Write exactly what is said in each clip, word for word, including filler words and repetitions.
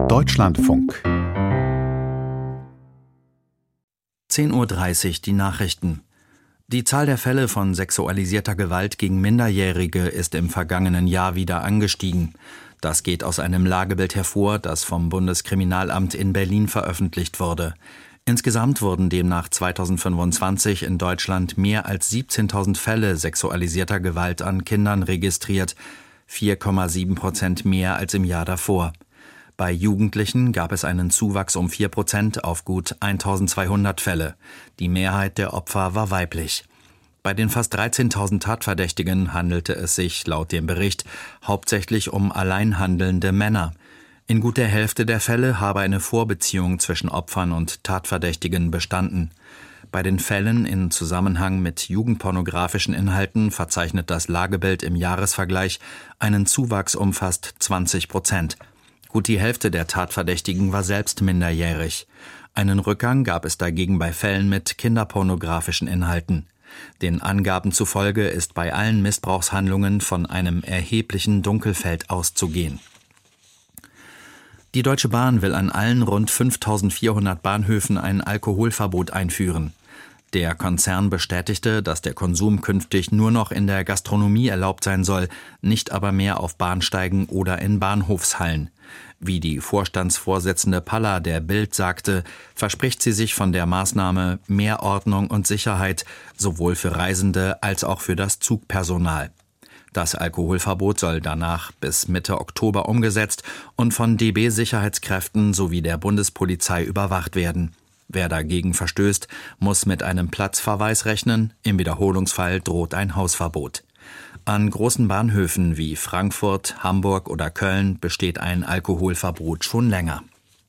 Deutschlandfunk. zehn Uhr dreißig, die Nachrichten. Die Zahl der Fälle von sexualisierter Gewalt gegen Minderjährige ist im vergangenen Jahr wieder angestiegen. Das geht aus einem Lagebild hervor, das vom Bundeskriminalamt in Berlin veröffentlicht wurde. Insgesamt wurden demnach zweitausendfünfundzwanzig in Deutschland mehr als siebzehntausend Fälle sexualisierter Gewalt an Kindern registriert, vier Komma sieben Prozent mehr als im Jahr davor. Bei Jugendlichen gab es einen Zuwachs um vier Prozent auf gut eintausendzweihundert Fälle. Die Mehrheit der Opfer war weiblich. Bei den fast dreizehntausend Tatverdächtigen handelte es sich, laut dem Bericht, hauptsächlich um allein handelnde Männer. In gut der Hälfte der Fälle habe eine Vorbeziehung zwischen Opfern und Tatverdächtigen bestanden. Bei den Fällen in Zusammenhang mit jugendpornografischen Inhalten verzeichnet das Lagebild im Jahresvergleich einen Zuwachs um fast zwanzig Prozent. Gut die Hälfte der Tatverdächtigen war selbst minderjährig. Einen Rückgang gab es dagegen bei Fällen mit kinderpornografischen Inhalten. Den Angaben zufolge ist bei allen Missbrauchshandlungen von einem erheblichen Dunkelfeld auszugehen. Die Deutsche Bahn will an allen rund fünftausendvierhundert Bahnhöfen ein Alkoholverbot einführen. Der Konzern bestätigte, dass der Konsum künftig nur noch in der Gastronomie erlaubt sein soll, nicht aber mehr auf Bahnsteigen oder in Bahnhofshallen. Wie die Vorstandsvorsitzende Palla der Bild sagte, verspricht sie sich von der Maßnahme mehr Ordnung und Sicherheit, sowohl für Reisende als auch für das Zugpersonal. Das Alkoholverbot soll danach bis Mitte Oktober umgesetzt und von D B-Sicherheitskräften sowie der Bundespolizei überwacht werden. Wer dagegen verstößt, muss mit einem Platzverweis rechnen, im Wiederholungsfall droht ein Hausverbot. An großen Bahnhöfen wie Frankfurt, Hamburg oder Köln besteht ein Alkoholverbot schon länger.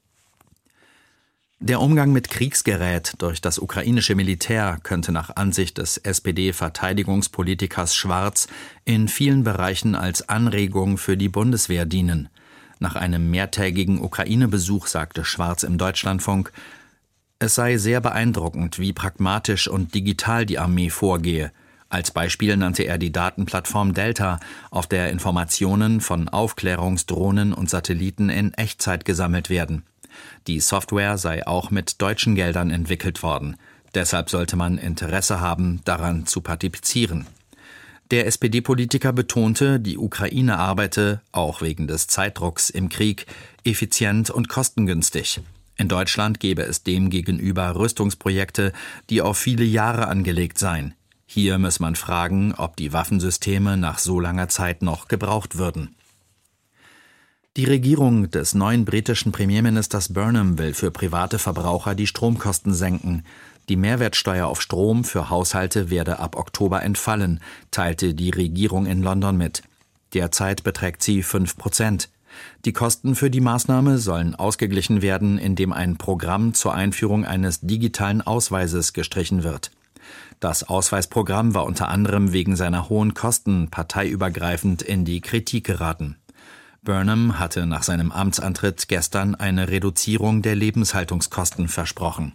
Der Umgang mit Kriegsgerät durch das ukrainische Militär könnte nach Ansicht des S P D-Verteidigungspolitikers Schwarz in vielen Bereichen als Anregung für die Bundeswehr dienen. Nach einem mehrtägigen Ukraine-Besuch sagte Schwarz im Deutschlandfunk, es sei sehr beeindruckend, wie pragmatisch und digital die Armee vorgehe. Als Beispiel nannte er die Datenplattform Delta, auf der Informationen von Aufklärungsdrohnen und Satelliten in Echtzeit gesammelt werden. Die Software sei auch mit deutschen Geldern entwickelt worden. Deshalb sollte man Interesse haben, daran zu partizipieren. Der S P D-Politiker betonte, die Ukraine arbeite, auch wegen des Zeitdrucks im Krieg, effizient und kostengünstig. In Deutschland gebe es demgegenüber Rüstungsprojekte, die auf viele Jahre angelegt seien. Hier muss man fragen, ob die Waffensysteme nach so langer Zeit noch gebraucht würden. Die Regierung des neuen britischen Premierministers Burnham will für private Verbraucher die Stromkosten senken. Die Mehrwertsteuer auf Strom für Haushalte werde ab Oktober entfallen, teilte die Regierung in London mit. Derzeit beträgt sie fünf Prozent. Die Kosten für die Maßnahme sollen ausgeglichen werden, indem ein Programm zur Einführung eines digitalen Ausweises gestrichen wird. Das Ausweisprogramm war unter anderem wegen seiner hohen Kosten parteiübergreifend in die Kritik geraten. Burnham hatte nach seinem Amtsantritt gestern eine Reduzierung der Lebenshaltungskosten versprochen.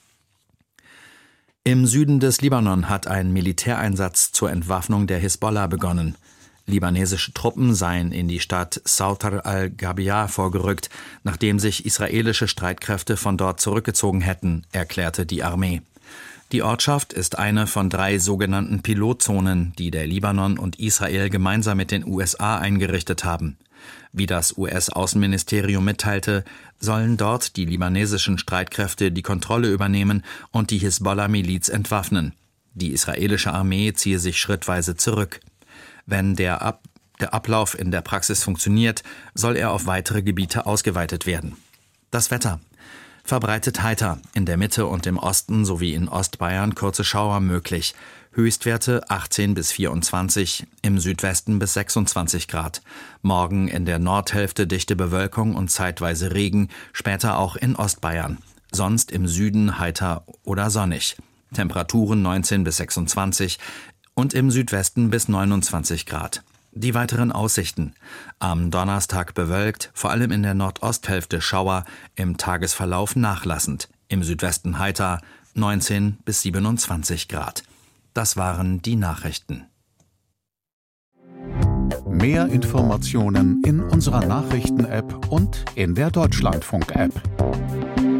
Im Süden des Libanon hat ein Militäreinsatz zur Entwaffnung der Hisbollah begonnen. Libanesische Truppen seien in die Stadt Sautar al-Ghabia vorgerückt, nachdem sich israelische Streitkräfte von dort zurückgezogen hätten, erklärte die Armee. Die Ortschaft ist eine von drei sogenannten Pilotzonen, die der Libanon und Israel gemeinsam mit den U S A eingerichtet haben. Wie das U S-Außenministerium mitteilte, sollen dort die libanesischen Streitkräfte die Kontrolle übernehmen und die Hisbollah-Miliz entwaffnen. Die israelische Armee ziehe sich schrittweise zurück. Wenn der, Ab- der Ablauf in der Praxis funktioniert, soll er auf weitere Gebiete ausgeweitet werden. Das Wetter. Verbreitet heiter, in der Mitte und im Osten sowie in Ostbayern kurze Schauer möglich. Höchstwerte achtzehn bis vierundzwanzig, im Südwesten bis sechsundzwanzig Grad. Morgen in der Nordhälfte dichte Bewölkung und zeitweise Regen, später auch in Ostbayern. Sonst im Süden heiter oder sonnig. Temperaturen neunzehn bis sechsundzwanzig und im Südwesten bis neunundzwanzig Grad. Die weiteren Aussichten. Am Donnerstag bewölkt, vor allem in der Nordosthälfte Schauer, im Tagesverlauf nachlassend. Im Südwesten heiter, neunzehn bis siebenundzwanzig Grad. Das waren die Nachrichten. Mehr Informationen in unserer Nachrichten-App und in der Deutschlandfunk-App.